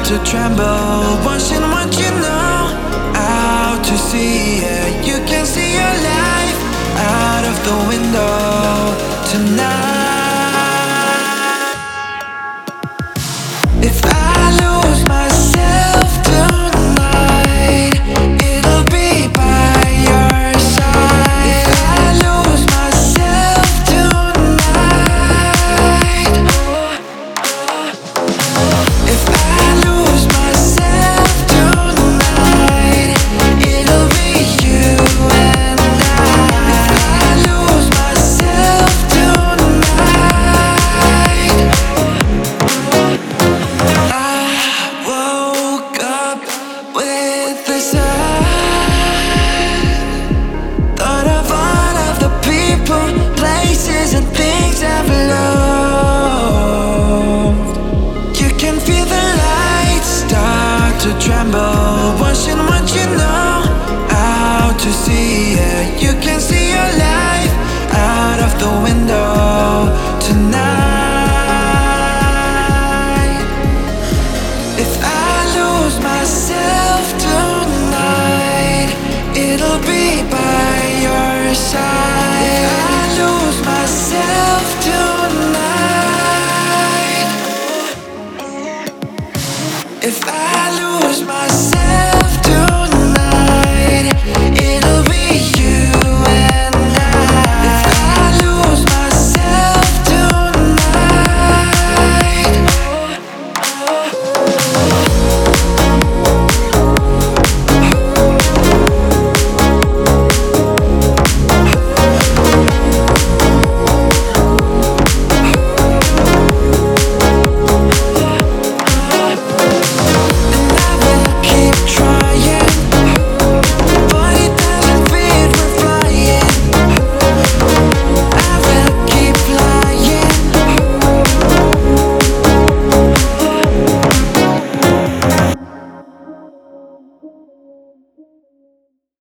to tremble, watching what you know, out to see it. You can see your life out of the window tonight. If I lose myself tonight, it'll be by your side. If I lose myself tonight, if I lose myself tonight, it'll be you and I. If I lose myself tonight, I woke up with the sun. Thought of all of the people, places and things I've loved. You can feel the lights start to tremble, watching what you know, out to see it. You can see your life out of the window tonight. If I lose myself tonight, it'll be by your side. If I lose myself tonight, if I